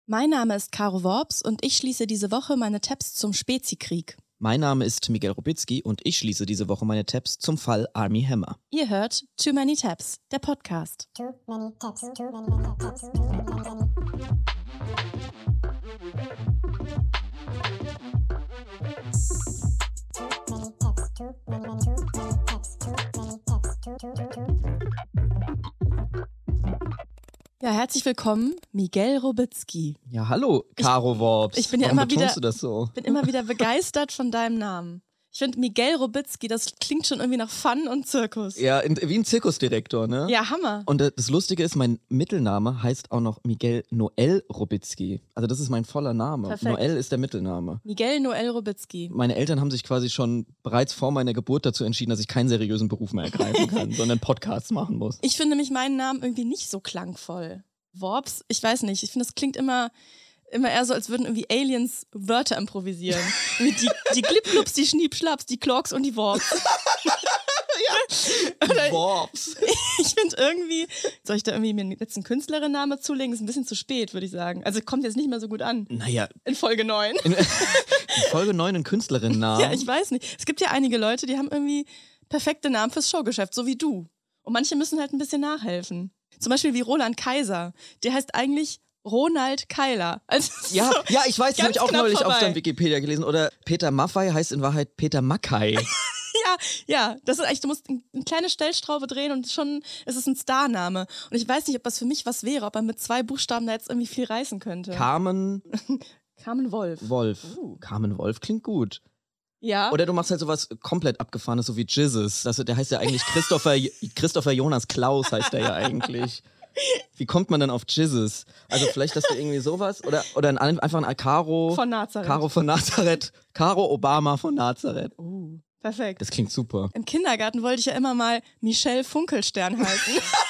Mein Name ist Caro Worps und ich schließe diese Woche meine Tabs zum Spezikrieg. Mein Name ist Miguel Robitzky und ich schließe diese Woche meine Tabs zum Fall Armie Hammer. Ihr hört Too Many Tabs, der Podcast. Too many tabs, too many tabs, too many. Ja, herzlich willkommen, Miguel Robitzky. Ja, hallo, Caro Worps. Ich bin ja Warum immer betonst du das so? bin immer wieder begeistert von deinem Namen. Ich finde Miguel Robitzky, das klingt schon irgendwie nach Fun und Zirkus. Ja, wie ein Zirkusdirektor, ne? Ja, Hammer. Und das Lustige ist, mein Mittelname heißt auch noch Miguel Noel Robitzky. Also das ist mein voller Name. Perfekt. Noel ist der Mittelname. Miguel Noel Robitzky. Meine Eltern haben sich quasi schon bereits vor meiner Geburt dazu entschieden, dass ich keinen seriösen Beruf mehr ergreifen kann, sondern Podcasts machen muss. Ich finde nämlich meinen Namen irgendwie nicht so klangvoll. Worps, ich weiß nicht, ich finde, das klingt immer eher so, als würden irgendwie Aliens Wörter improvisieren. die Glipglups, die Schniepschlaps, die Clocks und die Worps. Oder Worps. ich finde irgendwie, soll ich da irgendwie mir jetzt einen Künstlerinname zulegen? Ist ein bisschen zu spät, würde ich sagen. Also kommt jetzt nicht mehr so gut an. Naja. In Folge 9. In Folge 9 ein Künstlerinnennamen. Ja, ich weiß nicht. Es gibt ja einige Leute, die haben irgendwie perfekte Namen fürs Showgeschäft, so wie du. Und manche müssen halt ein bisschen nachhelfen. Zum Beispiel wie Roland Kaiser. Der heißt eigentlich Ronald Keiler. Also Ja, so ja, ich weiß, das habe ich auch knapp neulich auf vorbei. deinem Wikipedia gelesen. Oder Peter Maffay heißt in Wahrheit Peter Mackay. Ja, das ist echt, du musst eine kleine Stellschraube drehen und schon ist es ein Starname. Und ich weiß nicht, ob das für mich was wäre, ob man mit 2 Buchstaben da jetzt irgendwie viel reißen könnte. Carmen Wolf. Wolf. Carmen Wolf klingt gut. Ja. Oder du machst halt sowas komplett Abgefahrenes, so wie Jesus. Der heißt ja eigentlich Christopher Jonas Klaus heißt der ja eigentlich. Wie kommt man dann auf Jesus? Also vielleicht, dass du irgendwie sowas oder einfach ein Caro Von Nazareth. Caro von Nazareth. Caro Obama von Nazareth. Perfekt. Das klingt super. Im Kindergarten wollte ich ja immer mal Michelle Funkelstern heißen.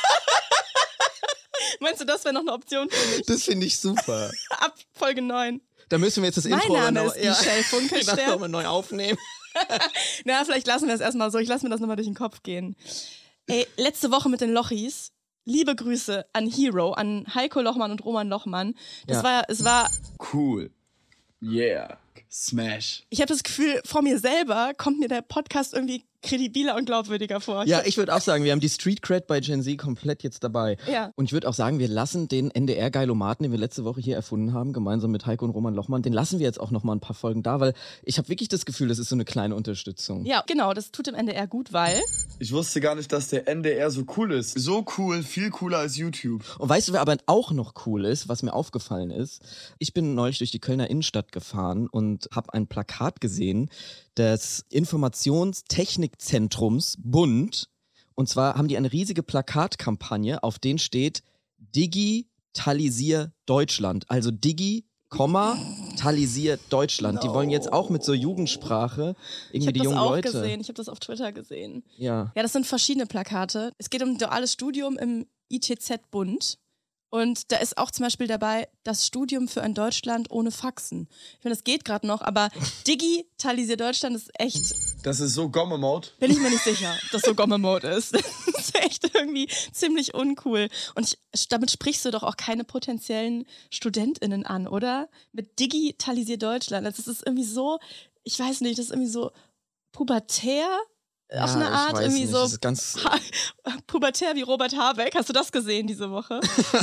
Meinst du, das wäre noch eine Option für mich? Das finde ich super. Ab Folge 9. Da müssen wir jetzt das Mein Intro Name noch, ist Michelle Funkelstern. das nochmal neu aufnehmen. Na, vielleicht lassen wir es erstmal so. Ich lasse mir das nochmal durch den Kopf gehen. Ey, letzte Woche mit den Lochis. Liebe Grüße an Hero, an Heiko Lochmann und Roman Lochmann. Es war Cool. Yeah. Smash. ich habe das Gefühl, vor mir selber kommt mir der Podcast irgendwie kredibiler und glaubwürdiger vor. Ja, ich würde auch sagen, wir haben die Street Cred bei Gen Z komplett jetzt dabei. Ja. Und ich würde auch sagen, wir lassen den NDR-Geilomaten, den wir letzte Woche hier erfunden haben, gemeinsam mit Heiko und Roman Lochmann, den lassen wir jetzt auch noch mal ein paar Folgen da, weil ich habe wirklich das Gefühl, das ist so eine kleine Unterstützung. Ja, genau, das tut dem NDR gut, weil Ich wusste gar nicht, dass der NDR so cool ist. So cool, viel cooler als YouTube. Und weißt du, wer aber auch noch cool ist, was mir aufgefallen ist? Ich bin neulich durch die Kölner Innenstadt gefahren und habe ein Plakat gesehen des Informationstechnikzentrums Bund. Und zwar haben die eine riesige Plakatkampagne, auf denen steht Digitalisier Deutschland. Also Digi, Talisier Deutschland. Die wollen jetzt auch mit so Jugendsprache ich irgendwie habe die das jungen auch Leute. gesehen. Ich habe das auf Twitter gesehen. Ja. Ja, das sind verschiedene Plakate. Es geht um ein duales Studium im ITZ-Bund. Und da ist auch zum Beispiel dabei das Studium für ein Deutschland ohne Faxen. Ich finde, das geht gerade noch, aber Digitalisier Deutschland ist echt, Das ist so Gomme-Mode. bin ich mir nicht sicher, ob das so Gomme-Mode ist. Das ist echt irgendwie ziemlich uncool. Und damit sprichst du doch auch keine potenziellen StudentInnen an, oder? Mit Digitalisier Deutschland. Das ist irgendwie so, ich weiß nicht, das ist irgendwie so pubertär. Auf eine Art, irgendwie nicht. so Das ist ganz pubertär wie Robert Habeck. Hast du das gesehen diese Woche?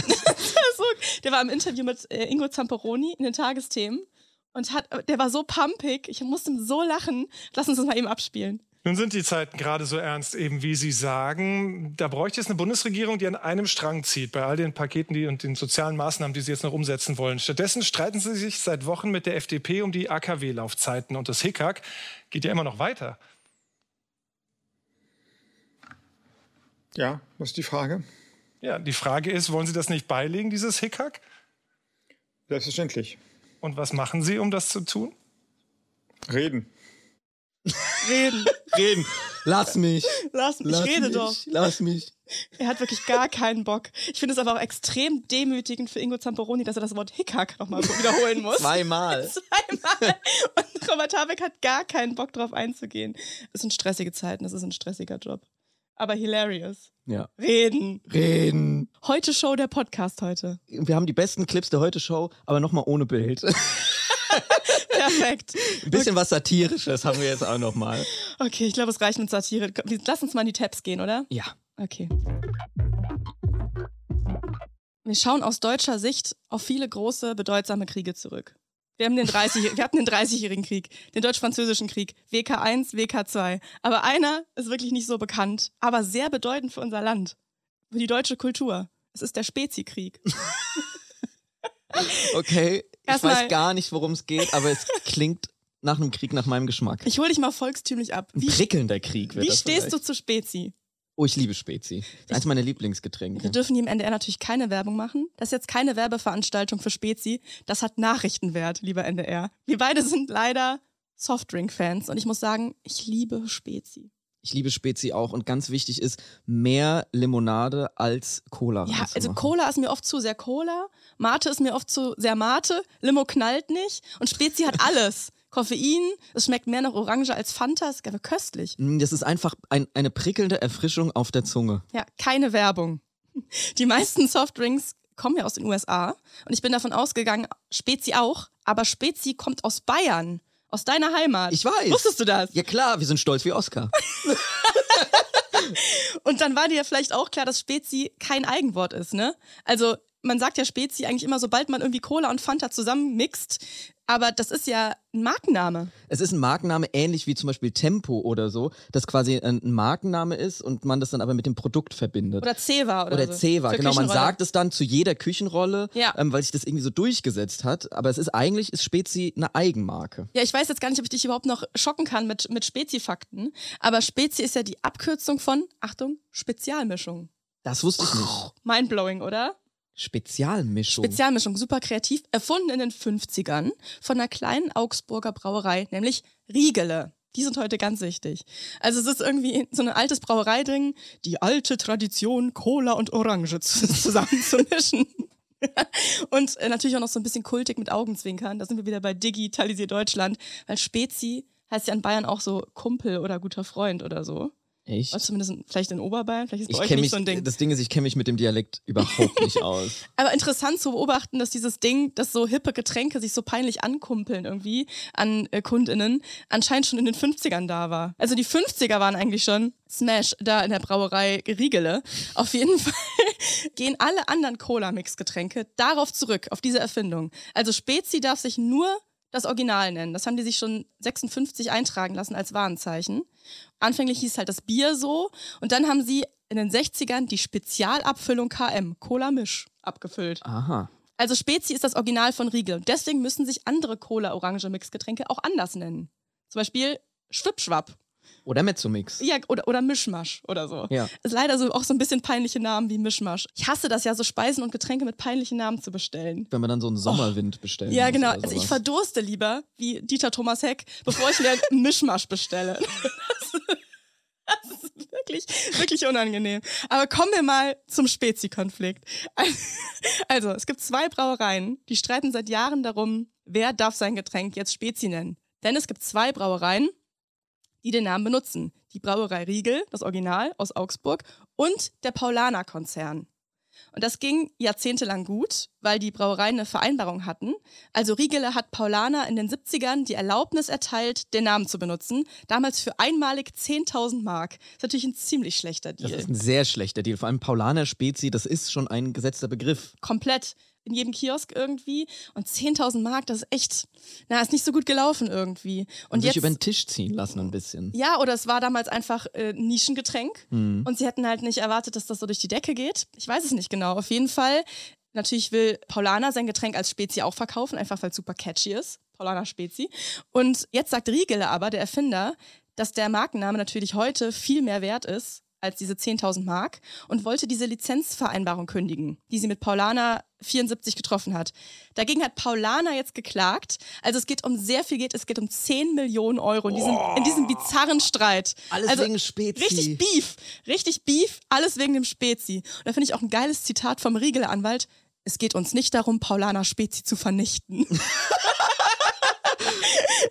Der war im Interview mit Ingo Zamperoni in den Tagesthemen und der war so pumpig, ich musste so lachen. Lass uns das mal eben abspielen. Nun sind die Zeiten gerade so ernst, eben wie Sie sagen. Da bräuchte es eine Bundesregierung, die an einem Strang zieht, bei all den Paketen und den sozialen Maßnahmen, die Sie jetzt noch umsetzen wollen. Stattdessen streiten Sie sich seit Wochen mit der FDP um die AKW-Laufzeiten. Und das Hickhack geht ja immer noch weiter. Ja, was ist die Frage? Ja, die Frage ist, wollen Sie das nicht beilegen, dieses Hickhack? Selbstverständlich. Und was machen Sie, um das zu tun? Reden. Reden. Lass mich. Ich rede doch. Lass mich. Er hat wirklich gar keinen Bock. Ich finde es aber auch extrem demütigend für Ingo Zamperoni, dass er das Wort Hickhack nochmal so wiederholen muss. Zweimal. Und Robert Habeck hat gar keinen Bock drauf einzugehen. Es sind stressige Zeiten, es ist ein stressiger Job. aber hilarious. Ja. Reden. Heute Show, der Podcast heute. Wir haben die besten Clips der Heute-Show, aber nochmal ohne Bild. Perfekt. Ein bisschen was Satirisches haben wir jetzt auch nochmal. Okay, ich glaube, es reicht mit Satire. Lass uns mal in die Tabs gehen, oder? Ja. Okay. Wir schauen aus deutscher Sicht auf viele große, bedeutsame Kriege zurück. Wir hatten den 30-jährigen Krieg, den Deutsch-Französischen Krieg, WK1, WK2. Aber einer ist wirklich nicht so bekannt, aber sehr bedeutend für unser Land, für die deutsche Kultur. Es ist der Spezi-Krieg. Okay, ich Erstmal- weiß gar nicht, worum es geht, aber es klingt nach einem Krieg nach meinem Geschmack. Ich hole dich mal volkstümlich ab. Ein prickelnder Krieg wird Wie das stehst du vielleicht. zu Spezi? Oh, ich liebe Spezi. Das ist eins meiner Lieblingsgetränke. Wir dürfen hier im NDR natürlich keine Werbung machen. Das ist jetzt keine Werbeveranstaltung für Spezi. Das hat Nachrichtenwert, lieber NDR. Wir beide sind leider Softdrink-Fans und ich muss sagen, ich liebe Spezi. Ich liebe Spezi auch und ganz wichtig ist, mehr Limonade als Cola Ja, also reinzumachen. Cola ist mir oft zu sehr Cola, Mate ist mir oft zu sehr Mate, Limo knallt nicht und Spezi hat alles. Koffein, es schmeckt mehr nach Orange als Fanta, ist aber köstlich. Das ist einfach eine prickelnde Erfrischung auf der Zunge. Ja, keine Werbung. Die meisten Softdrinks kommen ja aus den USA und ich bin davon ausgegangen, Spezi auch, aber Spezi kommt aus Bayern, aus deiner Heimat. Ich weiß. Wusstest du das? Ja klar, wir sind stolz wie Oscar. Und dann war dir ja vielleicht auch klar, dass Spezi kein Eigenwort ist, ne? Also man sagt ja Spezi eigentlich immer, sobald man irgendwie Cola und Fanta zusammenmixt, aber das ist ja ein Markenname. Es ist ein Markenname, ähnlich wie zum Beispiel Tempo oder so, das quasi ein Markenname ist und man das dann aber mit dem Produkt verbindet. Oder Zewa oder so. Zewa, Für genau. Man Küchenrolle. sagt es dann zu jeder Küchenrolle, Ja. weil sich das irgendwie so durchgesetzt hat. Aber es ist eigentlich, ist Spezi eine Eigenmarke. Ja, ich weiß jetzt gar nicht, ob ich dich überhaupt noch schocken kann mit Spezi-Fakten, aber Spezi ist ja die Abkürzung von, Achtung, Spezialmischung. Das wusste ich nicht. Mindblowing, oder? Spezialmischung. Spezialmischung, super kreativ, erfunden in den 50ern von einer kleinen Augsburger Brauerei, nämlich Riegele. Die sind heute ganz wichtig. Also es ist irgendwie so ein altes Brauereiding, die alte Tradition, Cola und Orange zusammen zu mischen. Und natürlich auch noch so ein bisschen kultig mit Augenzwinkern. Da sind wir wieder bei Digitalisier Deutschland, weil Spezi heißt ja in Bayern auch so Kumpel oder guter Freund oder so. Echt? Oder zumindest vielleicht in Oberbayern, vielleicht ist bei Ich euch kenne nicht mich, so ein Ding. das Ding ist, ich kenne mich mit dem Dialekt überhaupt nicht aus. Aber interessant zu beobachten, dass dieses Ding, dass so hippe Getränke sich so peinlich ankumpeln irgendwie an KundInnen, anscheinend schon in den 50ern da war. Also die 50er waren eigentlich schon Smash da in der Brauerei Riegele. Auf jeden Fall gehen alle anderen Cola-Mix-Getränke darauf zurück, auf diese Erfindung. Also Spezi darf sich nur das Original nennen. Das haben die sich schon 56 eintragen lassen als Warenzeichen. Anfänglich hieß halt das Bier so und dann haben sie in den 60ern die Spezialabfüllung KM, Cola Misch, abgefüllt. Aha. Also Spezi ist das Original von Riegel und deswegen müssen sich andere Cola-Orange-Mix-Getränke auch anders nennen. Zum Beispiel Schwipschwapp. Oder Mezzomix. Ja, oder Mischmasch oder so. Ja. Ist leider so auch so ein bisschen peinliche Namen wie Mischmasch. Ich hasse das ja, so Speisen und Getränke mit peinlichen Namen zu bestellen. Wenn man dann so einen Sommerwind bestellt. Ja, genau. Also ich verdurste lieber, wie Dieter Thomas Heck, bevor ich mir einen Mischmasch bestelle. Das ist wirklich, wirklich unangenehm. Aber kommen wir mal zum Spezi-Konflikt. Also, es gibt 2 Brauereien, die streiten seit Jahren darum, wer darf sein Getränk jetzt Spezi nennen. Denn es gibt 2 Brauereien, die den Namen benutzen. Die Brauerei Riegel, das Original aus Augsburg, und der Paulaner-Konzern. Und das ging jahrzehntelang gut, weil die Brauereien eine Vereinbarung hatten. Also Riegele hat Paulaner in den 70ern die Erlaubnis erteilt, den Namen zu benutzen. Damals für einmalig 10.000 Mark. Das ist natürlich ein ziemlich schlechter Deal. Das ist ein sehr schlechter Deal. Vor allem Paulaner Spezi, das ist schon ein gesetzter Begriff. Komplett. In jedem Kiosk irgendwie. Und 10.000 Mark, das ist echt, ist nicht so gut gelaufen irgendwie. Und sich jetzt über den Tisch ziehen lassen ein bisschen. Ja, oder es war damals einfach ein Nischengetränk und sie hätten halt nicht erwartet, dass das so durch die Decke geht. Ich weiß es nicht genau. Auf jeden Fall, natürlich will Paulaner sein Getränk als Spezi auch verkaufen, einfach weil es super catchy ist. Paulaner Spezi. Und jetzt sagt Riegele aber, der Erfinder, dass der Markenname natürlich heute viel mehr wert ist als diese 10.000 Mark und wollte diese Lizenzvereinbarung kündigen, die sie mit Paulaner 74 getroffen hat. Dagegen hat Paulaner jetzt geklagt. Also es geht um sehr viel Geld, es geht um 10 Millionen Euro in diesem bizarren Streit. Alles also wegen Spezi. Richtig Beef, alles wegen dem Spezi. Und da finde ich auch ein geiles Zitat vom Riegele-Anwalt. Es geht uns nicht darum, Paulaner Spezi zu vernichten.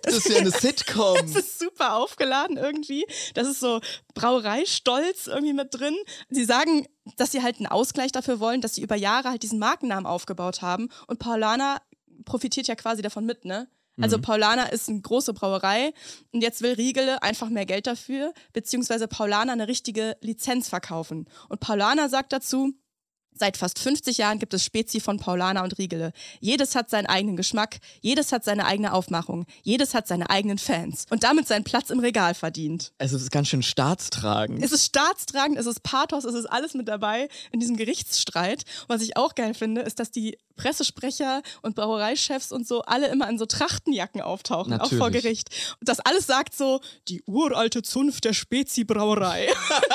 Das ist ja eine Sitcom. Das ist super aufgeladen irgendwie. Das ist so Brauereistolz irgendwie mit drin. Sie sagen, dass sie halt einen Ausgleich dafür wollen, dass sie über Jahre halt diesen Markennamen aufgebaut haben. Und Paulaner profitiert ja quasi davon mit, ne? Also Paulaner ist eine große Brauerei und jetzt will Riegele einfach mehr Geld dafür, beziehungsweise Paulaner eine richtige Lizenz verkaufen. Und Paulaner sagt dazu, seit fast 50 Jahren gibt es Spezi von Paulaner und Riegele. Jedes hat seinen eigenen Geschmack, jedes hat seine eigene Aufmachung, jedes hat seine eigenen Fans und damit seinen Platz im Regal verdient. Es ist ganz schön staatstragend. Es ist staatstragend, es ist Pathos, es ist alles mit dabei in diesem Gerichtsstreit. Und was ich auch geil finde, ist, dass die Pressesprecher und Brauereichefs und so alle immer in so Trachtenjacken auftauchen, Natürlich. auch vor Gericht. Und das alles sagt so, die uralte Zunft der Spezi-Brauerei.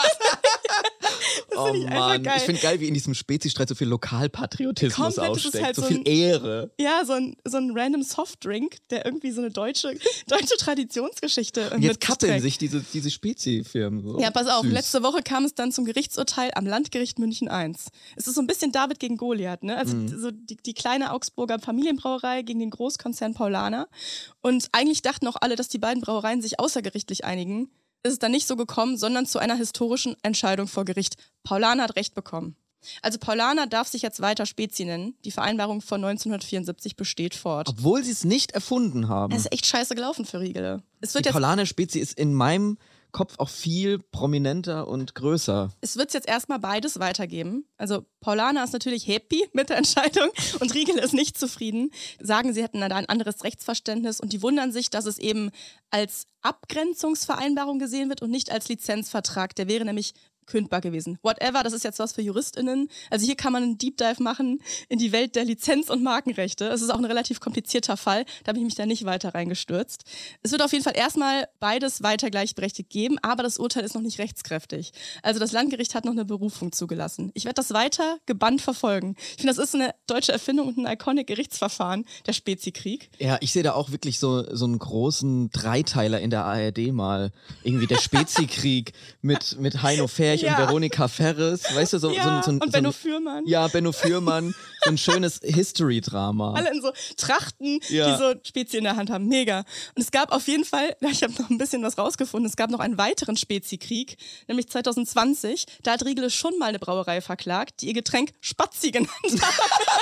Das Oh finde ich einfach Mann, geil. ich finde geil, wie in diesem Spezi-Streit so viel Lokalpatriotismus Komplett, das ist aussteckt, halt so so viel ein- Ehre. Ja, so ein random Softdrink, der irgendwie so eine deutsche Traditionsgeschichte Und jetzt kappeln mitträgt. sich diese Spezi-Firmen. So. Ja, pass auf, Süß. letzte Woche kam es dann zum Gerichtsurteil am Landgericht München I. Es ist so ein bisschen David gegen Goliath, ne? Also so die kleine Augsburger Familienbrauerei gegen den Großkonzern Paulaner. Und eigentlich dachten auch alle, dass die beiden Brauereien sich außergerichtlich einigen. Ist es dann nicht so gekommen, sondern zu einer historischen Entscheidung vor Gericht. Paulaner hat Recht bekommen. Also Paulaner darf sich jetzt weiter Spezi nennen. Die Vereinbarung von 1974 besteht fort. Obwohl sie es nicht erfunden haben. Es ist echt scheiße gelaufen für Riegele. Es Die wird jetzt Paulaner Spezi ist in meinem Kopf auch viel prominenter und größer. jetzt erstmal beides weitergeben. Also Paulaner ist natürlich happy mit der Entscheidung und Riegele ist nicht zufrieden. Sagen, sie hätten da ein anderes Rechtsverständnis und die wundern sich, dass es eben als Abgrenzungsvereinbarung gesehen wird und nicht als Lizenzvertrag. Der wäre nämlich kündbar gewesen. Whatever, das ist jetzt was für JuristInnen. Also hier kann man einen Deep Dive machen in die Welt der Lizenz- und Markenrechte. Es ist auch ein relativ komplizierter Fall, da habe ich mich da nicht weiter reingestürzt. Es wird auf jeden Fall erstmal beides weiter gleichberechtigt geben, aber das Urteil ist noch nicht rechtskräftig. Also das Landgericht hat noch eine Berufung zugelassen. Ich werde das weiter gebannt verfolgen. Ich finde, das ist eine deutsche Erfindung und ein iconic Gerichtsverfahren, der Spezi-Krieg. Ja, ich sehe da auch wirklich so einen großen Dreiteiler in der ARD mal. Irgendwie der Spezi-Krieg mit Heino Ferch Ja. und Veronika Ferres. Weißt du, Und Benno Fürmann. Ja, Benno Fürmann. So ein schönes History-Drama. Alle in so Trachten, Ja. die so Spezi in der Hand haben. Mega. Und es gab auf jeden Fall, ich habe noch ein bisschen was rausgefunden, es gab noch einen weiteren Spezi-Krieg, nämlich 2020. Da hat Riegele schon mal eine Brauerei verklagt, die ihr Getränk Spazi genannt hat.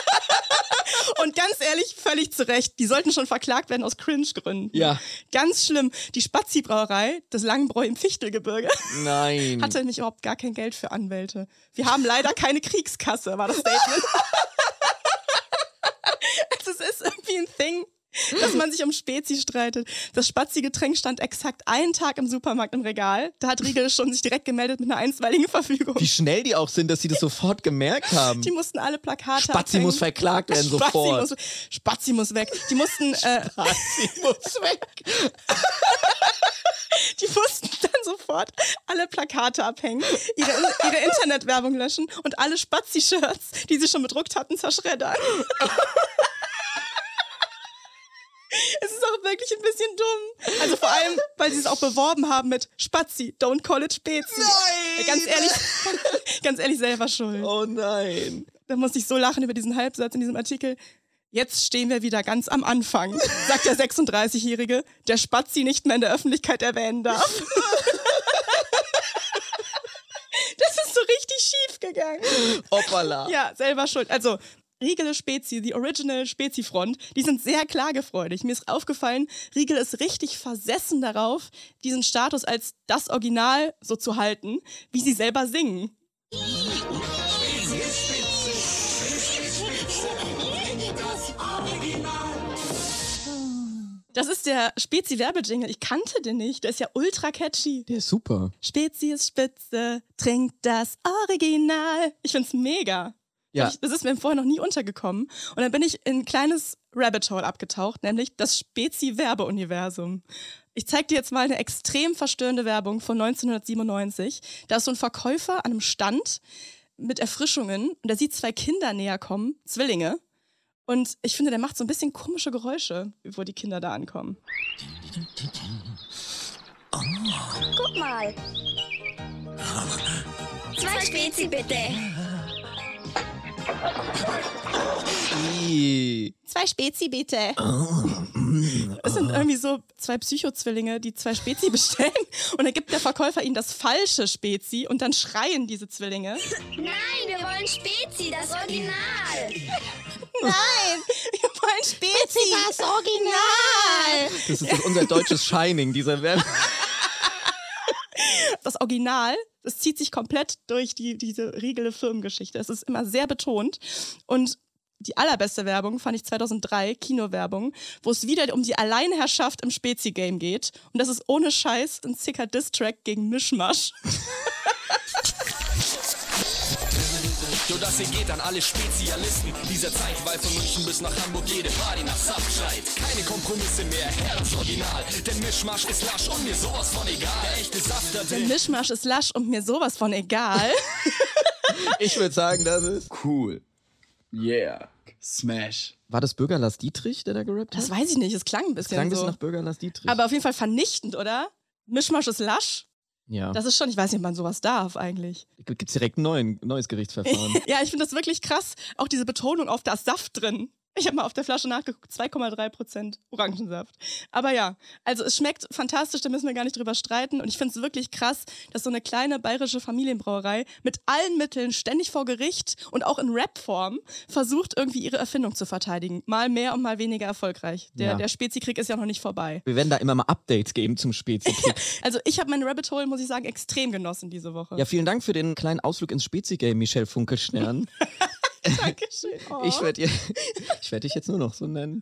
Und ganz ehrlich, völlig zu Recht. Die sollten schon verklagt werden aus Cringe-Gründen. Ja. Ganz schlimm. Die Spazi-Brauerei, das Langenbräu im Fichtelgebirge, Nein. hatte nämlich überhaupt gar kein Geld für Anwälte. Wir haben leider keine Kriegskasse, war das Statement. Also es ist irgendwie ein Thing, dass man sich um Spezi streitet. Das Spazi-Getränk stand exakt einen Tag im Supermarkt im Regal. Da hat Riegele schon sich direkt gemeldet mit einer einstweiligen Verfügung. Wie schnell die auch sind, dass sie das sofort gemerkt haben. Die mussten alle Plakate Spazi abhängen. muss verklagt werden sofort. Spazi muss weg. Die mussten, Spazi muss weg. die mussten dann sofort alle Plakate abhängen, ihre Internetwerbung löschen und alle Spazi-Shirts, die sie schon bedruckt hatten, zerschreddern. Es ist auch wirklich ein bisschen dumm. Also vor allem, weil sie es auch beworben haben mit Spazi, don't call it Spezi. Nein! Ganz ehrlich, selber schuld. Oh nein. Da musste ich so lachen über diesen Halbsatz in diesem Artikel. Jetzt stehen wir wieder ganz am Anfang, sagt der 36-Jährige, der Spazi nicht mehr in der Öffentlichkeit erwähnen darf. Das ist so richtig schief gegangen. Hoppala. Ja, selber schuld. Also Riegele Spezi, die Original Spezi-Front, die sind sehr klagefreudig. Mir ist aufgefallen, Riegele ist richtig versessen darauf, diesen Status als das Original so zu halten, wie sie selber singen. Das ist der Spezi-Werbejingle. Ich kannte den nicht. Der ist ja ultra catchy. Der ist super. Spezi ist spitze, trinkt das Original. Ich find's mega. Ja. Das ist mir vorher noch nie untergekommen. Und dann bin ich in ein kleines Rabbit Hole abgetaucht, nämlich das Spezi-Werbeuniversum. Ich zeig dir jetzt mal eine extrem verstörende Werbung von 1997. Da ist so ein Verkäufer an einem Stand mit Erfrischungen und der sieht zwei Kinder näher kommen, Zwillinge. Und ich finde, der macht so ein bisschen komische Geräusche, bevor die Kinder da ankommen. Guck mal. 2 Spezi bitte. Ih. 2 Spezi bitte. Es sind irgendwie so 2 Psychozwillinge, die 2 Spezi bestellen und dann gibt der Verkäufer ihnen das falsche Spezi und dann schreien diese Zwillinge. Nein, wir wollen Spezi, das Original. Nein, wir wollen Spezi, das Original. Das ist doch unser deutsches Shining, dieser Werbung. Das Original, das zieht sich komplett durch diese Riegele Firmengeschichte. Es ist immer sehr betont. Und die allerbeste Werbung fand ich 2003, Kinowerbung, wo es wieder um die Alleinherrschaft im Spezi-Game geht. Und das ist ohne Scheiß ein sicker Diss-Track gegen Mischmasch. Jo, das hier geht an alle Spezialisten dieser Zeit, weil von München bis nach Hamburg jede Party nach Saft schreit. Keine Kompromisse mehr, Herz original. Denn Mischmasch ist lasch und mir sowas von egal. Der echte Saft da Der drin. Mischmasch ist lasch und mir sowas von egal. Ich würde sagen, das ist... Cool. Yeah. Smash. War das Bürger Lars Dietrich, der da gerappt hat? Das weiß ich nicht, es klang ein bisschen Klang ein so. bisschen nach Bürger Lars Dietrich. Aber auf jeden Fall vernichtend, oder? Mischmasch ist lasch. ja. Das ist schon, ich weiß nicht, ob man sowas darf eigentlich. Gibt's direkt ein neues Gerichtsverfahren. Ja, ich finde das wirklich krass. Auch diese Betonung auf da ist Saft drin. Ich habe mal auf der Flasche nachgeguckt, 2,3% Orangensaft. Aber ja, also es schmeckt fantastisch, da müssen wir gar nicht drüber streiten. Und ich finde es wirklich krass, dass so eine kleine bayerische Familienbrauerei mit allen Mitteln ständig vor Gericht und auch in Rap-Form versucht, irgendwie ihre Erfindung zu verteidigen. Mal mehr und mal weniger erfolgreich. Ja. Der Spezi-Krieg ist ja noch nicht vorbei. Wir werden da immer mal Updates geben zum Spezi-Krieg. Also ich habe meine Rabbit Hole, muss ich sagen, extrem genossen diese Woche. Ja, vielen Dank für den kleinen Ausflug ins Spezi-Game, Michelle Funkelstern. Dankeschön. Oh. Ich werd dich jetzt nur noch so nennen.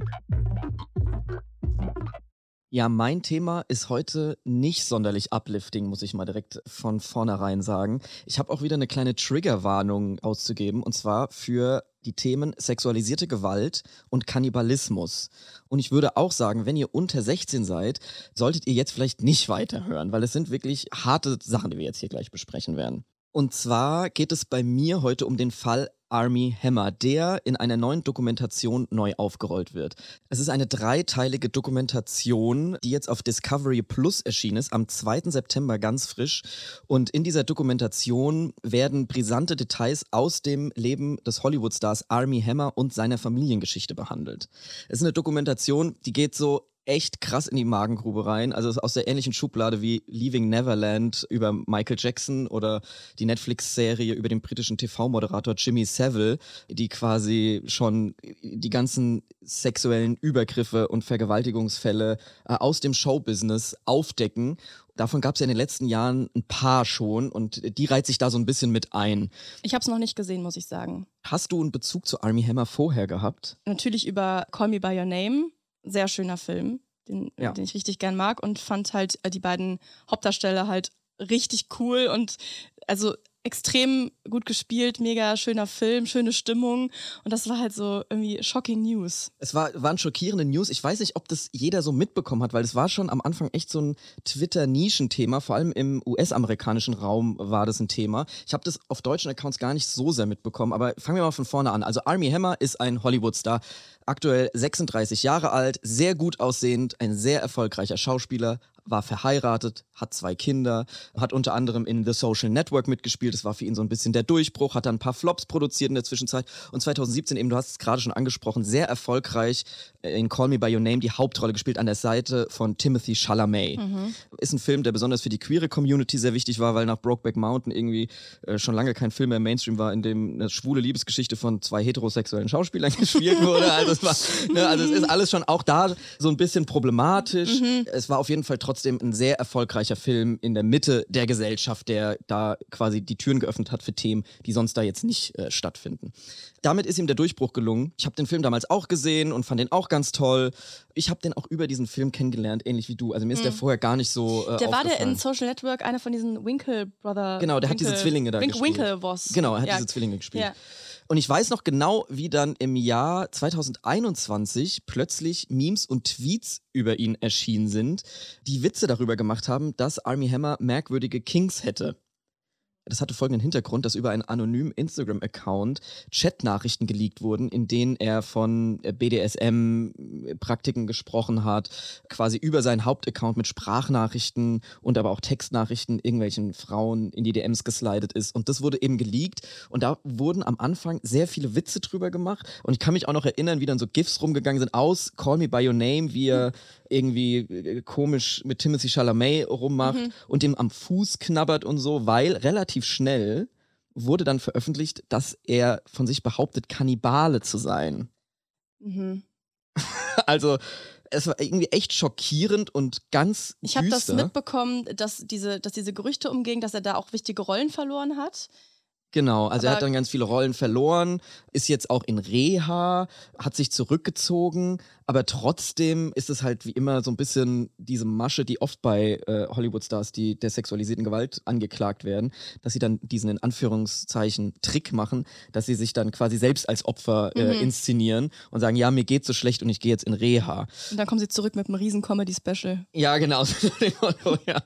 Ja, mein Thema ist heute nicht sonderlich uplifting, muss ich mal direkt von vornherein sagen. Ich habe auch wieder eine kleine Triggerwarnung auszugeben, und zwar für die Themen sexualisierte Gewalt und Kannibalismus. Und ich würde auch sagen, wenn ihr unter 16 seid, solltet ihr jetzt vielleicht nicht weiterhören, weil es sind wirklich harte Sachen, die wir jetzt hier gleich besprechen werden. Und zwar geht es bei mir heute um den Fall Armie Hammer, der in einer neuen Dokumentation neu aufgerollt wird. Es ist eine 3-teilige Dokumentation, die jetzt auf Discovery Plus erschienen ist, am 2. September ganz frisch. Und in dieser Dokumentation werden brisante Details aus dem Leben des Hollywood-Stars Armie Hammer und seiner Familiengeschichte behandelt. Es ist eine Dokumentation, die geht so echt krass in die Magengrube rein. Also aus der ähnlichen Schublade wie Leaving Neverland über Michael Jackson oder die Netflix-Serie über den britischen TV-Moderator Jimmy Savile, die quasi schon die ganzen sexuellen Übergriffe und Vergewaltigungsfälle aus dem Showbusiness aufdecken. Davon gab es ja in den letzten Jahren ein paar schon und die reiht sich da so ein bisschen mit ein. Ich habe es noch nicht gesehen, muss ich sagen. Hast du einen Bezug zu Armie Hammer vorher gehabt? Natürlich über Call Me By Your Name. Sehr schöner Film, den ich richtig gern mag und fand halt die beiden Hauptdarsteller halt richtig cool und also extrem gut gespielt, mega schöner Film, schöne Stimmung und das war halt so irgendwie shocking News. Es waren schockierende News. Ich weiß nicht, ob das jeder so mitbekommen hat, weil es war schon am Anfang echt so ein Twitter-Nischenthema. Vor allem im US-amerikanischen Raum war das ein Thema. Ich habe das auf deutschen Accounts gar nicht so sehr mitbekommen, aber fangen wir mal von vorne an. Also Armie Hammer ist ein Hollywood-Star, aktuell 36 Jahre alt, sehr gut aussehend, ein sehr erfolgreicher Schauspieler, war verheiratet, hat 2 Kinder, hat unter anderem in The Social Network mitgespielt. Das war für ihn so ein bisschen der Durchbruch, hat dann ein paar Flops produziert in der Zwischenzeit. Und 2017 eben, du hast es gerade schon angesprochen, sehr erfolgreich in Call Me By Your Name die Hauptrolle gespielt an der Seite von Timothée Chalamet. Ist ein Film, der besonders für die queere Community sehr wichtig war, weil nach Brokeback Mountain irgendwie schon lange kein Film mehr im Mainstream war, in dem eine schwule Liebesgeschichte von 2 heterosexuellen Schauspielern gespielt wurde. Also es ist alles schon auch da so ein bisschen problematisch. Es war auf jeden Fall trotzdem ein sehr erfolgreicher Film in der Mitte der Gesellschaft, der da quasi die Türen geöffnet hat für Themen, die sonst da jetzt nicht stattfinden. Damit ist ihm der Durchbruch gelungen. Ich habe den Film damals auch gesehen und fand den auch ganz toll. Ich habe den auch über diesen Film kennengelernt, ähnlich wie du. Also mir ist der vorher gar nicht so Der war der in aufgefallen. Social Network, einer von diesen Winkle-Brother. Genau, der hat diese Zwillinge da gespielt. Winklevoss. Genau, er hat Ja. diese Zwillinge gespielt. Ja. Und ich weiß noch genau, wie dann im Jahr 2021 plötzlich Memes und Tweets über ihn erschienen sind, die Witze darüber gemacht haben, dass Armie Hammer merkwürdige Kinks hätte. Das hatte folgenden Hintergrund, dass über einen anonymen Instagram-Account Chatnachrichten geleakt wurden, in denen er von BDSM-Praktiken gesprochen hat, quasi über seinen Hauptaccount mit Sprachnachrichten und aber auch Textnachrichten irgendwelchen Frauen in die DMs geslidet ist. Und das wurde eben geleakt und da wurden am Anfang sehr viele Witze drüber gemacht und ich kann mich auch noch erinnern, wie dann so GIFs rumgegangen sind aus Call Me By Your Name, wie er irgendwie komisch mit Timothée Chalamet rummacht und ihm am Fuß knabbert und so, weil relativ schnell wurde dann veröffentlicht, dass er von sich behauptet, Kannibale zu sein. Also es war irgendwie echt schockierend und ganz Ich habe das düster. mitbekommen, dass diese Gerüchte umgingen, dass er da auch wichtige Rollen verloren hat. Genau, also er Aber- hat dann ganz viele Rollen verloren, ist jetzt auch in Reha, hat sich zurückgezogen, aber trotzdem ist es halt wie immer so ein bisschen diese Masche, die oft bei Hollywood-Stars, die der sexualisierten Gewalt angeklagt werden, dass sie dann diesen in Anführungszeichen Trick machen, dass sie sich dann quasi selbst als Opfer inszenieren und sagen, ja, mir geht's so schlecht und ich gehe jetzt in Reha. Und dann kommen sie zurück mit einem riesen Comedy-Special. Ja, genau. Ja.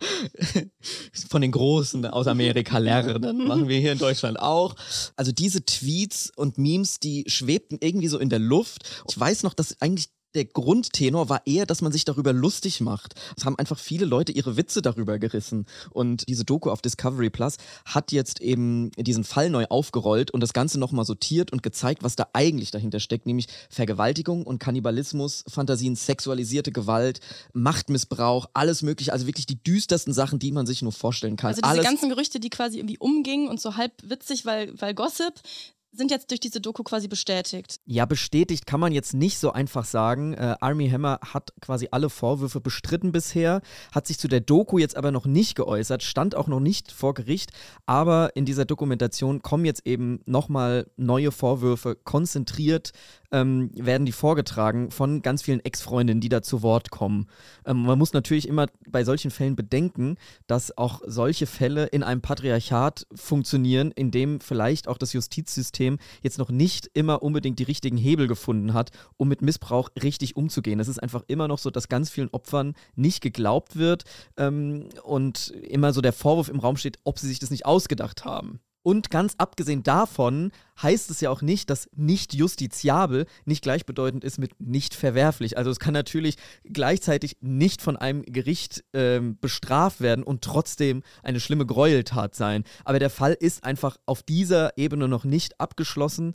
Von den Großen aus Amerika lernen. Machen wir hier in Deutschland auch. Also diese Tweets und Memes, die schwebten irgendwie so in der Luft. Ich weiß noch, dass eigentlich der Grundtenor war eher, dass man sich darüber lustig macht. Es haben einfach viele Leute ihre Witze darüber gerissen. Und diese Doku auf Discovery Plus hat jetzt eben diesen Fall neu aufgerollt und das Ganze nochmal sortiert und gezeigt, was da eigentlich dahinter steckt, nämlich Vergewaltigung und Kannibalismus, Fantasien, sexualisierte Gewalt, Machtmissbrauch, alles mögliche, also wirklich die düstersten Sachen, die man sich nur vorstellen kann. Also diese alles ganzen Gerüchte, die quasi irgendwie umgingen und so halb witzig, weil Gossip, sind jetzt durch diese Doku quasi bestätigt. Ja, bestätigt kann man jetzt nicht so einfach sagen. Armie Hammer hat quasi alle Vorwürfe bestritten bisher, hat sich zu der Doku jetzt aber noch nicht geäußert, stand auch noch nicht vor Gericht, aber in dieser Dokumentation kommen jetzt eben nochmal neue Vorwürfe, konzentriert werden die vorgetragen von ganz vielen Ex-Freundinnen, die da zu Wort kommen. Man muss natürlich immer bei solchen Fällen bedenken, dass auch solche Fälle in einem Patriarchat funktionieren, in dem vielleicht auch das Justizsystem jetzt noch nicht immer unbedingt die richtigen Hebel gefunden hat, um mit Missbrauch richtig umzugehen. Es ist einfach immer noch so, dass ganz vielen Opfern nicht geglaubt wird und immer so der Vorwurf im Raum steht, ob sie sich das nicht ausgedacht haben. Und ganz abgesehen davon heißt es ja auch nicht, dass nicht justiziabel nicht gleichbedeutend ist mit nicht verwerflich. Also es kann natürlich gleichzeitig nicht von einem Gericht bestraft werden und trotzdem eine schlimme Gräueltat sein. Aber der Fall ist einfach auf dieser Ebene noch nicht abgeschlossen.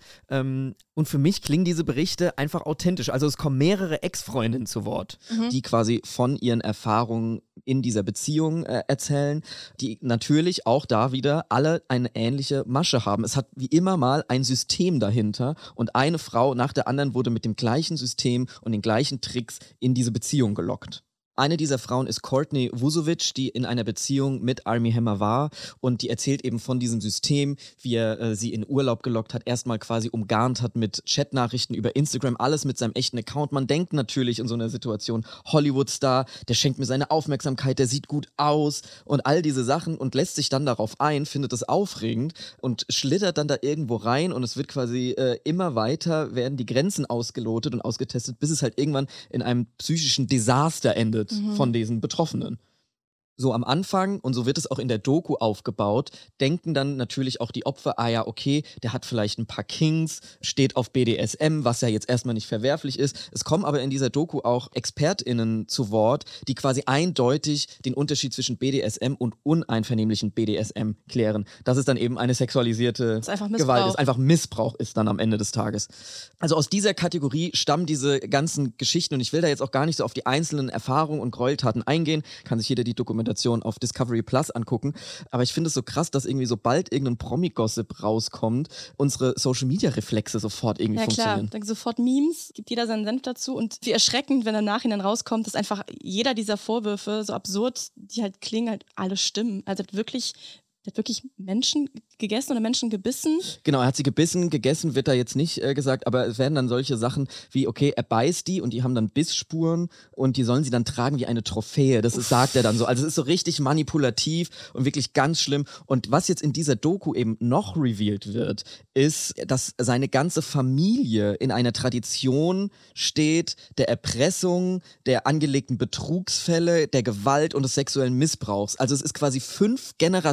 Und für mich klingen diese Berichte einfach authentisch. Also es kommen mehrere Ex-Freundinnen zu Wort. die quasi von ihren Erfahrungen in dieser Beziehung erzählen, die natürlich auch da wieder alle eine ähnliche Masche haben. Es hat wie immer mal ein System dahinter und eine Frau nach der anderen wurde mit dem gleichen System und den gleichen Tricks in diese Beziehung gelockt. Eine dieser Frauen ist Courtney Vucevic, die in einer Beziehung mit Armie Hammer war und die erzählt eben von diesem System, wie er sie in Urlaub gelockt hat, erstmal quasi umgarnt hat mit Chatnachrichten über Instagram, alles mit seinem echten Account. Man denkt natürlich in so einer Situation, Hollywood-Star, der schenkt mir seine Aufmerksamkeit, der sieht gut aus und all diese Sachen und lässt sich dann darauf ein, findet es aufregend und schlittert dann da irgendwo rein und es wird quasi immer weiter, werden die Grenzen ausgelotet und ausgetestet, bis es halt irgendwann in einem psychischen Desaster endet von diesen Betroffenen. So am Anfang, und so wird es auch in der Doku aufgebaut, denken dann natürlich auch die Opfer, ah ja, okay, der hat vielleicht ein paar Kings, steht auf BDSM, was ja jetzt erstmal nicht verwerflich ist. Es kommen aber in dieser Doku auch ExpertInnen zu Wort, die quasi eindeutig den Unterschied zwischen BDSM und uneinvernehmlichen BDSM klären. Dass es dann eben eine sexualisierte ist einfach Gewalt Missbrauch. ist, einfach Missbrauch ist dann am Ende des Tages. Also aus dieser Kategorie stammen diese ganzen Geschichten und ich will da jetzt auch gar nicht so auf die einzelnen Erfahrungen und Gräueltaten eingehen, kann sich jeder die Dokumentation auf Discovery Plus angucken. Aber ich finde es so krass, dass irgendwie sobald irgendein Promi-Gossip rauskommt, unsere Social-Media-Reflexe sofort irgendwie Ja klar, funktionieren. dann sofort Memes, gibt jeder seinen Senf dazu und wie erschreckend, wenn im Nachhinein rauskommt, dass einfach jeder dieser Vorwürfe, so absurd, die halt klingen, halt alle stimmen. Also der hat wirklich Menschen gegessen oder Menschen gebissen. Genau, er hat sie gebissen, gegessen wird da jetzt nicht gesagt, aber es werden dann solche Sachen wie, okay, er beißt die und die haben dann Bissspuren und die sollen sie dann tragen wie eine Trophäe. Das ist, sagt er dann so. Also es ist so richtig manipulativ und wirklich ganz schlimm. Und was jetzt in dieser Doku eben noch revealed wird, ist, dass seine ganze Familie in einer Tradition steht, der Erpressung, der angelegten Betrugsfälle, der Gewalt und des sexuellen Missbrauchs. Also es ist quasi 5 Generationen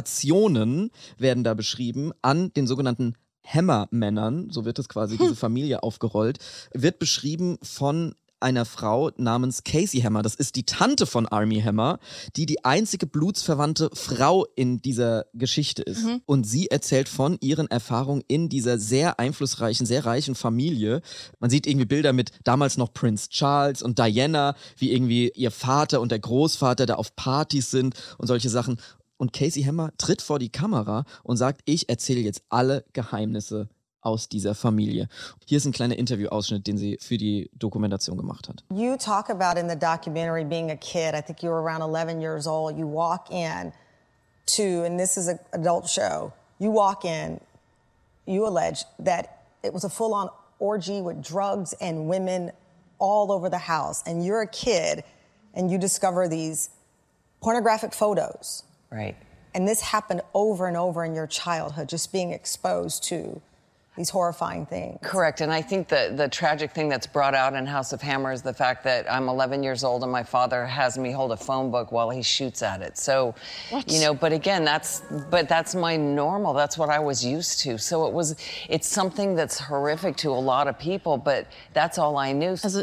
Aggressionen werden da beschrieben an den sogenannten Hammer-Männern, so wird es quasi, diese Familie aufgerollt, wird beschrieben von einer Frau namens Casey Hammer. Das ist die Tante von Armie Hammer, die einzige blutsverwandte Frau in dieser Geschichte ist. Und sie erzählt von ihren Erfahrungen in dieser sehr einflussreichen, sehr reichen Familie. Man sieht irgendwie Bilder mit damals noch Prince Charles und Diana, wie irgendwie ihr Vater und der Großvater da auf Partys sind und solche Sachen. Und Casey Hammer tritt vor die Kamera und sagt, ich erzähle jetzt alle Geheimnisse aus dieser Familie. Hier ist ein kleiner Interviewausschnitt, den sie für die Dokumentation gemacht hat. You talk about in the documentary being a kid. I think you were around 11 years old. You walk in to, and this is an adult show, you walk in, you allege that it was a full-on orgy with drugs and women all over the house. And you're a kid and you discover these pornographic photos. Right. And this happened over and over in your childhood, just being exposed to these horrifying things. Correct, and I think the tragic thing that's brought out in House of Hammer is the fact that I'm 11 years old and my father has me hold a phone book while he shoots at it. So, you know, but again, that's my normal. That's what I was used to. So it's something that's horrific to a lot of people, but that's all I knew. Also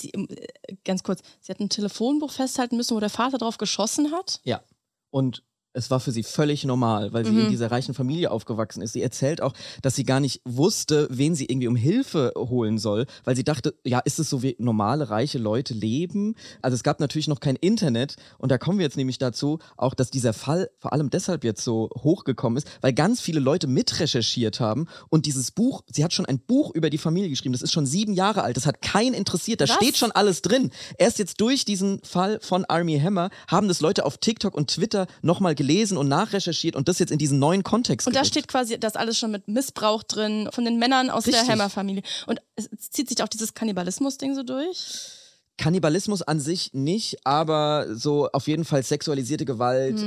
ganz kurz, sie hat ein Telefonbuch festhalten müssen, wo der Vater drauf geschossen hat? Ja, und es war für sie völlig normal, weil sie in dieser reichen Familie aufgewachsen ist. Sie erzählt auch, dass sie gar nicht wusste, wen sie irgendwie um Hilfe holen soll, weil sie dachte, ja, ist es so, wie normale, reiche Leute leben? Also es gab natürlich noch kein Internet und da kommen wir jetzt nämlich dazu, auch dass dieser Fall vor allem deshalb jetzt so hochgekommen ist, weil ganz viele Leute mitrecherchiert haben und dieses Buch, sie hat schon ein Buch über die Familie geschrieben, das ist schon 7 Jahre alt, das hat keinen interessiert, da steht schon alles drin. Erst jetzt durch diesen Fall von Armie Hammer haben das Leute auf TikTok und Twitter nochmal gelesen und nachrecherchiert und das jetzt in diesen neuen Kontext Und da steht quasi das alles schon mit Missbrauch drin von den Männern aus der Hammer-Familie. Und es zieht sich auch dieses Kannibalismus-Ding so durch? Kannibalismus an sich nicht, aber so auf jeden Fall sexualisierte Gewalt,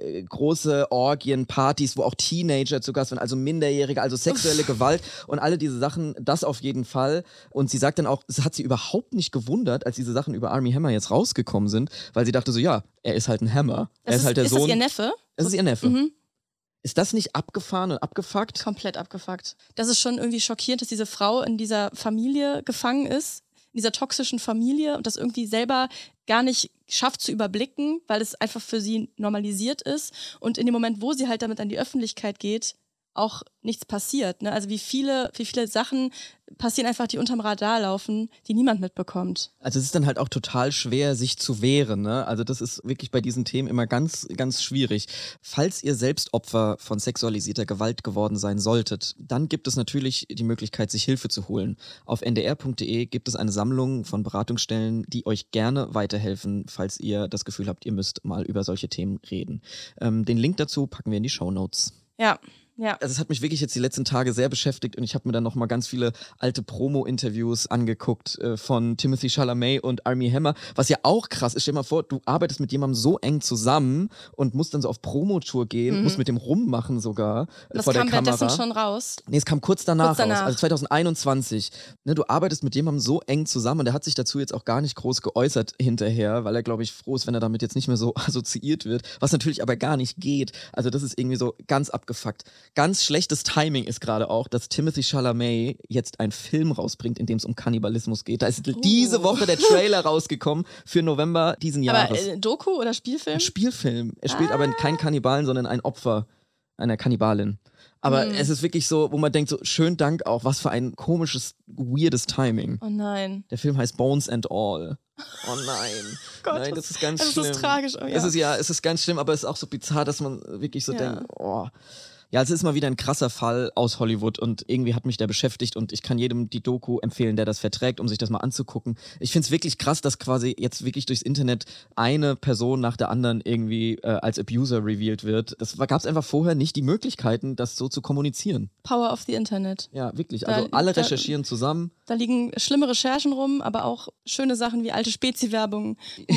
große Orgien, Partys, wo auch Teenager zu Gast sind, also Minderjährige, also sexuelle Gewalt und alle diese Sachen, das auf jeden Fall. Und sie sagt dann auch, es hat sie überhaupt nicht gewundert, als diese Sachen über Armie Hammer jetzt rausgekommen sind, weil sie dachte so, ja, er ist halt ein Hammer. Er ist halt der Sohn. Ist das ihr Neffe? Das ist ihr Neffe. Ist das nicht abgefahren und abgefuckt? Komplett abgefuckt. Das ist schon irgendwie schockierend, dass diese Frau in dieser Familie gefangen ist, in dieser toxischen Familie und das irgendwie selber gar nicht schafft zu überblicken, weil es einfach für sie normalisiert ist und in dem Moment, wo sie halt damit an die Öffentlichkeit geht, auch nichts passiert. Ne? Also wie viele Sachen passieren einfach, die unterm Radar laufen, die niemand mitbekommt. Also es ist dann halt auch total schwer, sich zu wehren. Ne? Also das ist wirklich bei diesen Themen immer ganz, ganz schwierig. Falls ihr selbst Opfer von sexualisierter Gewalt geworden sein solltet, dann gibt es natürlich die Möglichkeit, sich Hilfe zu holen. Auf ndr.de gibt es eine Sammlung von Beratungsstellen, die euch gerne weiterhelfen, falls ihr das Gefühl habt, ihr müsst mal über solche Themen reden. Den Link dazu packen wir in die Shownotes. Ja. Ja. Also es hat mich wirklich jetzt die letzten Tage sehr beschäftigt und ich habe mir dann nochmal ganz viele alte Promo-Interviews angeguckt von Timothée Chalamet und Armie Hammer, was ja auch krass ist. Stell dir mal vor, du arbeitest mit jemandem so eng zusammen und musst dann so auf Promotour gehen, musst mit dem rummachen sogar vor der Kamera. Das kam währenddessen schon raus? Nee, es kam kurz danach raus, also 2021. Ne, du arbeitest mit jemandem so eng zusammen und der hat sich dazu jetzt auch gar nicht groß geäußert hinterher, weil er, glaube ich, froh ist, wenn er damit jetzt nicht mehr so assoziiert wird, was natürlich aber gar nicht geht. Also das ist irgendwie so ganz abgefuckt. Ganz schlechtes Timing ist gerade auch, dass Timothée Chalamet jetzt einen Film rausbringt, in dem es um Kannibalismus geht. Da ist diese Woche der Trailer rausgekommen für November diesen Jahres. Aber Doku oder Spielfilm? Ein Spielfilm. Er spielt aber keinen Kannibalen, sondern ein Opfer einer Kannibalin. Aber es ist wirklich so, wo man denkt, so schönen Dank auch, was für ein komisches, weirdes Timing. Oh nein. Der Film heißt Bones and All. Oh nein. Gott, nein, das ist ganz schlimm. Das ist tragisch. Oh, ja. Es ist ganz schlimm, aber es ist auch so bizarr, dass man wirklich so denkt, oh. Ja, es ist mal wieder ein krasser Fall aus Hollywood und irgendwie hat mich der beschäftigt und ich kann jedem die Doku empfehlen, der das verträgt, um sich das mal anzugucken. Ich find's wirklich krass, dass quasi jetzt wirklich durchs Internet eine Person nach der anderen irgendwie als Abuser revealed wird. Das gab's einfach vorher nicht die Möglichkeiten, das so zu kommunizieren. Power of the Internet. Ja, wirklich. Also alle recherchieren zusammen. Da liegen schlimme Recherchen rum, aber auch schöne Sachen wie alte Spezi-Werbung,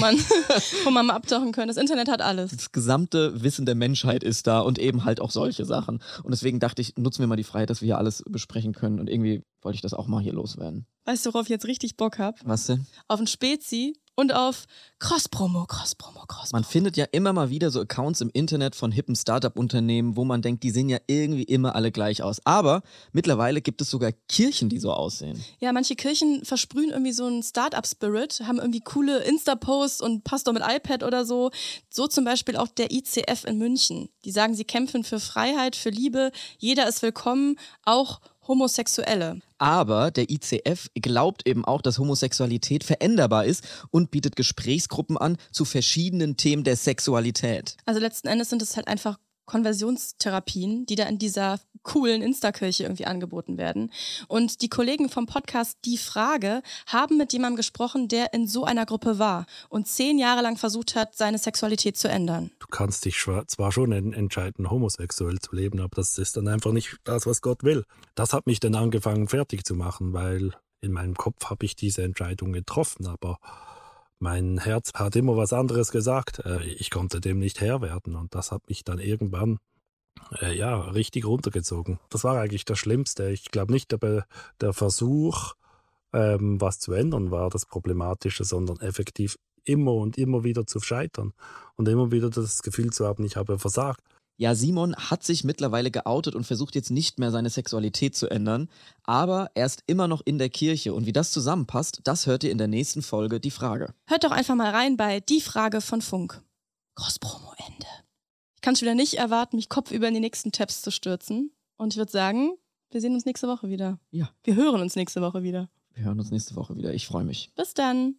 wo man mal abtauchen kann. Das Internet hat alles. Das gesamte Wissen der Menschheit ist da und eben halt auch solche Sachen. Und deswegen dachte ich, nutzen wir mal die Freiheit, dass wir hier alles besprechen können. Und irgendwie wollte ich das auch mal hier loswerden. Weißt du, worauf ich jetzt richtig Bock habe? Was denn? Auf ein Spezi und auf Cross-Promo. Man findet ja immer mal wieder so Accounts im Internet von hippen Startup-Unternehmen, wo man denkt, die sehen ja irgendwie immer alle gleich aus. Aber mittlerweile gibt es sogar Kirchen, die so aussehen. Ja, manche Kirchen versprühen irgendwie so einen Startup-Spirit, haben irgendwie coole Insta-Posts und Pastor mit iPad oder so. So zum Beispiel auch der ICF in München. Die sagen, sie kämpfen für Freiheit, für Liebe. Jeder ist willkommen, auch Homosexuelle. Aber der ICF glaubt eben auch, dass Homosexualität veränderbar ist und bietet Gesprächsgruppen an zu verschiedenen Themen der Sexualität. Also letzten Endes sind es halt einfach Konversionstherapien, die da in dieser coolen Insta-Kirche irgendwie angeboten werden. Und die Kollegen vom Podcast Die Frage haben mit jemandem gesprochen, der in so einer Gruppe war und 10 Jahre lang versucht hat, seine Sexualität zu ändern. Du kannst dich zwar schon entscheiden, homosexuell zu leben, aber das ist dann einfach nicht das, was Gott will. Das hat mich dann angefangen, fertig zu machen, weil in meinem Kopf habe ich diese Entscheidung getroffen, aber mein Herz hat immer was anderes gesagt. Ich konnte dem nicht Herr werden und das hat mich dann irgendwann richtig runtergezogen. Das war eigentlich das Schlimmste. Ich glaube nicht, der Versuch, was zu ändern, war das Problematische, sondern effektiv immer und immer wieder zu scheitern und immer wieder das Gefühl zu haben, ich habe versagt. Ja, Simon hat sich mittlerweile geoutet und versucht jetzt nicht mehr seine Sexualität zu ändern, aber er ist immer noch in der Kirche und wie das zusammenpasst, das hört ihr in der nächsten Folge Die Frage. Hört doch einfach mal rein bei Die Frage von Funk. Cross-Promo Ende. Ich kann schon wieder nicht erwarten, mich kopfüber in die nächsten Tabs zu stürzen und ich würde sagen, wir sehen uns nächste Woche wieder. Ja. Wir hören uns nächste Woche wieder. Wir hören uns nächste Woche wieder, ich freue mich. Bis dann.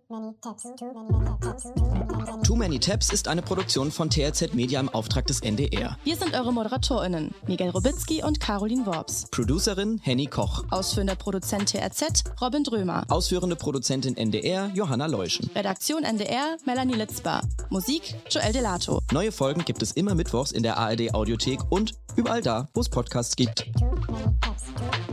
Too Many Tabs ist eine Produktion von TRZ Media im Auftrag des NDR. Wir sind eure ModeratorInnen, Miguel Robitzky und Caroline Worps. Producerin Henny Koch. Ausführender Produzent TRZ, Robin Drömer. Ausführende Produzentin NDR, Johanna Leuschen. Redaktion NDR, Melanie Litzbar. Musik, Joel Delato. Neue Folgen gibt es immer mittwochs in der ARD Audiothek und überall da, wo es Podcasts gibt. Too many tabs.